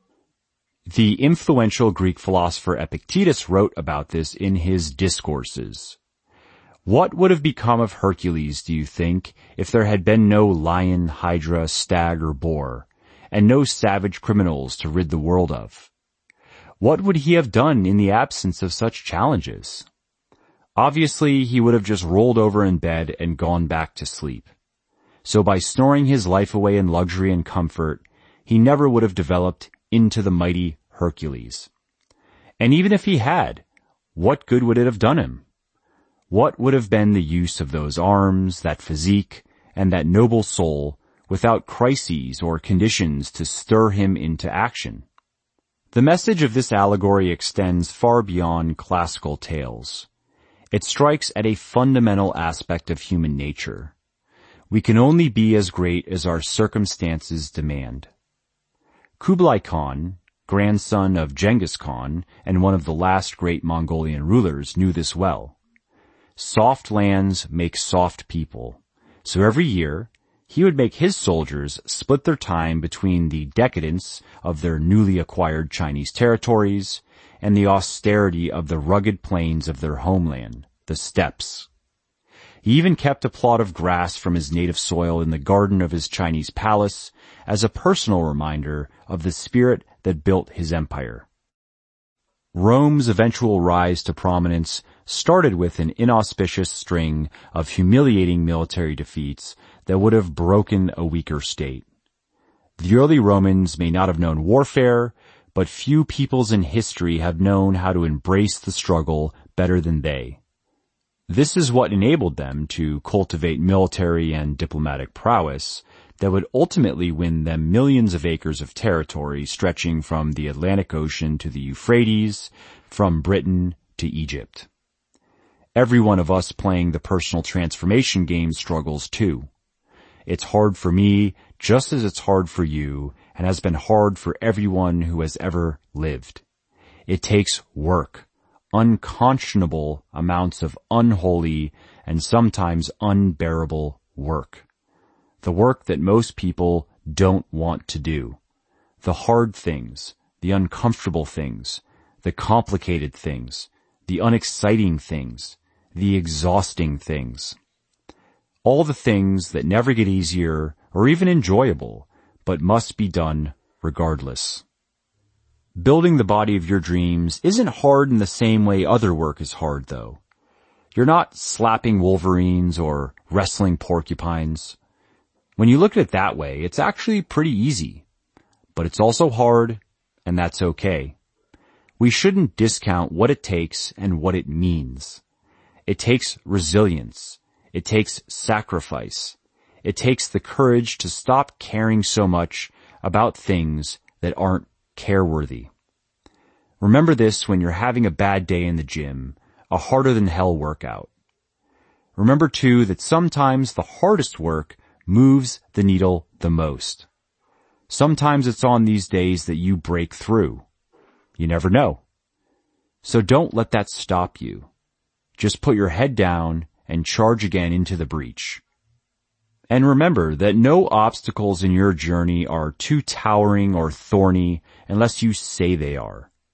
The influential Greek philosopher Epictetus wrote about this in his Discourses. What would have become of Hercules, do you think, if there had been no lion, hydra, stag, or boar, and no savage criminals to rid the world of? What would he have done in the absence of such challenges? Obviously, he would have just rolled over in bed and gone back to sleep. So by snoring his life away in luxury and comfort, he never would have developed into the mighty Hercules. And even if he had, what good would it have done him? What would have been the use of those arms, that physique, and that noble soul without crises or conditions to stir him into action? The message of this allegory extends far beyond classical tales. It strikes at a fundamental aspect of human nature. We can only be as great as our circumstances demand. Kublai Khan, grandson of Genghis Khan and one of the last great Mongolian rulers, knew this well. Soft lands make soft people. So every year, he would make his soldiers split their time between the decadence of their newly acquired Chinese territories and the austerity of the rugged plains of their homeland, the steppes. He even kept a plot of grass from his native soil in the garden of his Chinese palace as a personal reminder of the spirit that built his empire. Rome's eventual rise to prominence started with an inauspicious string of humiliating military defeats that would have broken a weaker state. The early Romans may not have known warfare, but few peoples in history have known how to embrace the struggle better than they. This is what enabled them to cultivate military and diplomatic prowess that would ultimately win them millions of acres of territory stretching from the Atlantic Ocean to the Euphrates, from Britain to Egypt. Every one of us playing the personal transformation game struggles too. It's hard for me just as it's hard for you and has been hard for everyone who has ever lived. It takes work. Unconscionable amounts of unholy and sometimes unbearable work. The work that most people don't want to do. The hard things, the uncomfortable things, the complicated things, the unexciting things, the exhausting things. All the things that never get easier or even enjoyable, but must be done regardless. Building the body of your dreams isn't hard in the same way other work is hard, though. You're not slapping wolverines or wrestling porcupines. When you look at it that way, it's actually pretty easy. But it's also hard, and that's okay. We shouldn't discount what it takes and what it means. It takes resilience. It takes sacrifice. It takes the courage to stop caring so much about things that aren't careworthy. Remember this when you're having a bad day in the gym, a harder than hell workout. Remember too that sometimes the hardest work moves the needle the most. Sometimes it's on these days that you break through. You never know. So don't let that stop you. Just put your head down and charge again into the breach. And remember that no obstacles in your journey are too towering or thorny unless you say they are.